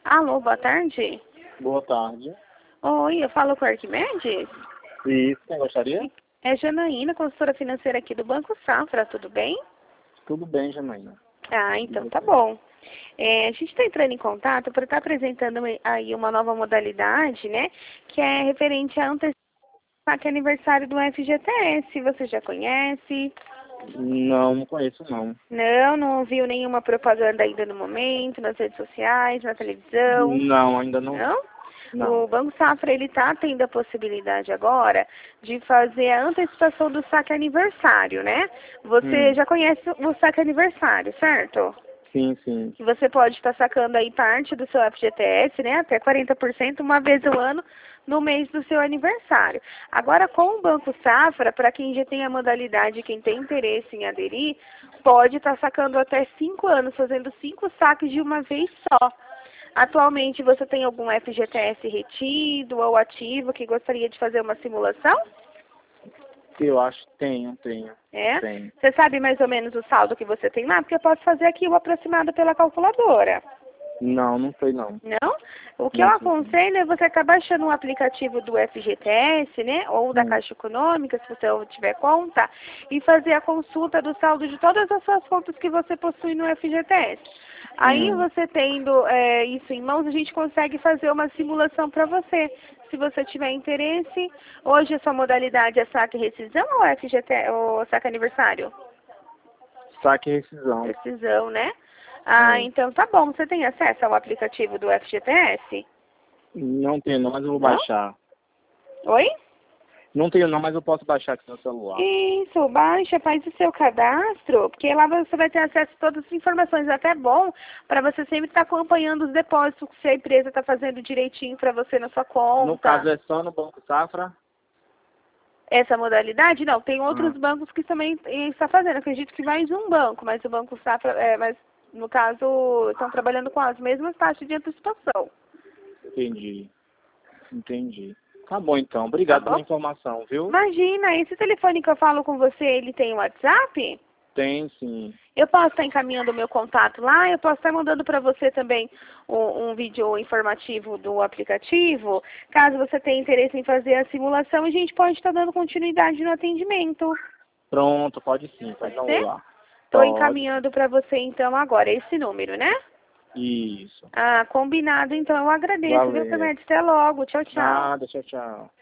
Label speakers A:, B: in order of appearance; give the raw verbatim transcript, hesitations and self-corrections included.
A: Alô, boa tarde.
B: Boa tarde.
A: Oi, eu falo com a Arquimedes?
B: Isso, quem gostaria?
A: É Janaína, consultora financeira aqui do Banco Safra, tudo bem?
B: Tudo bem, Janaína.
A: Ah, então tá bom. É, a gente está entrando em contato para estar apresentando aí uma nova modalidade, né? Que é referente a antecipar que é aniversário do F G T S. Você já conhece?
B: Não, não conheço não.
A: Não, não viu nenhuma propaganda ainda no momento, nas redes sociais, na televisão?
B: Não, ainda não.
A: Não?
B: Não.
A: O Banco Safra, ele está tendo a possibilidade agora de fazer a antecipação do saque aniversário, né? Você
B: Hum.
A: já conhece o saque aniversário, certo?
B: Sim, sim.
A: Que você pode estar sacando aí parte do seu F G T S, né? Até quarenta por cento uma vez ao ano no mês do seu aniversário. Agora, com o Banco Safra, para quem já tem a modalidade, quem tem interesse em aderir, pode estar sacando até cinco anos, fazendo cinco saques de uma vez só. Atualmente, você tem algum F G T S retido ou ativo que gostaria de fazer uma simulação?
B: Eu acho que tenho, tenho.
A: É?
B: Tenho.
A: Você sabe mais ou menos o saldo que você tem lá? Porque eu posso fazer aqui o aproximado pela calculadora.
B: Não, não sei não.
A: Não? O que eu
B: Não sei.
A: aconselho é você estar baixando um aplicativo do F G T S, né? Ou da
B: Hum.
A: Caixa Econômica, se você tiver conta, e fazer a consulta do saldo de todas as suas contas que você possui no F G T S. Aí
B: Hum.
A: você tendo é, isso em mãos, a gente consegue fazer uma simulação para você. Se você tiver interesse, hoje a sua modalidade é saque e rescisão ou F G T ou saque aniversário?
B: Saque e rescisão.
A: Rescisão, né? Ah,
B: É.
A: então tá bom. Você tem acesso ao aplicativo do F G T S?
B: Não tenho não, mas eu vou
A: Não?
B: baixar.
A: Oi?
B: Não tenho não, mas eu posso baixar aqui no celular.
A: Isso, baixa, faz o seu cadastro, porque lá você vai ter acesso a todas as informações. É até bom para você sempre estar acompanhando os depósitos que a empresa está fazendo direitinho para você na sua conta.
B: No caso é só no Banco Safra?
A: Essa modalidade, não, tem outros
B: Ah.
A: bancos que também estão fazendo. Acredito que mais um banco, mas o Banco Safra, é, mas no caso, estão trabalhando com as mesmas taxas de antecipação.
B: Entendi. Entendi. Tá bom então. Obrigado
A: Tá
B: pela
A: bom?
B: informação, viu?
A: Imagina, esse telefone que eu falo com você, ele tem WhatsApp?
B: Tem sim.
A: Eu posso estar encaminhando o meu contato lá, eu posso estar mandando para você também um, um vídeo informativo do aplicativo. Caso você tenha interesse em fazer a simulação, a gente pode estar dando continuidade no atendimento.
B: Pronto, pode sim. Pode
A: Pode
B: dar um
A: ser?
B: lá.
A: Estou
B: Pode.
A: encaminhando para você então agora, esse número, né?
B: Isso.
A: Ah, combinado, então eu agradeço, viu,
B: Valeu.
A: Arquimedes? Até logo, tchau, tchau.
B: Nada, tchau, tchau.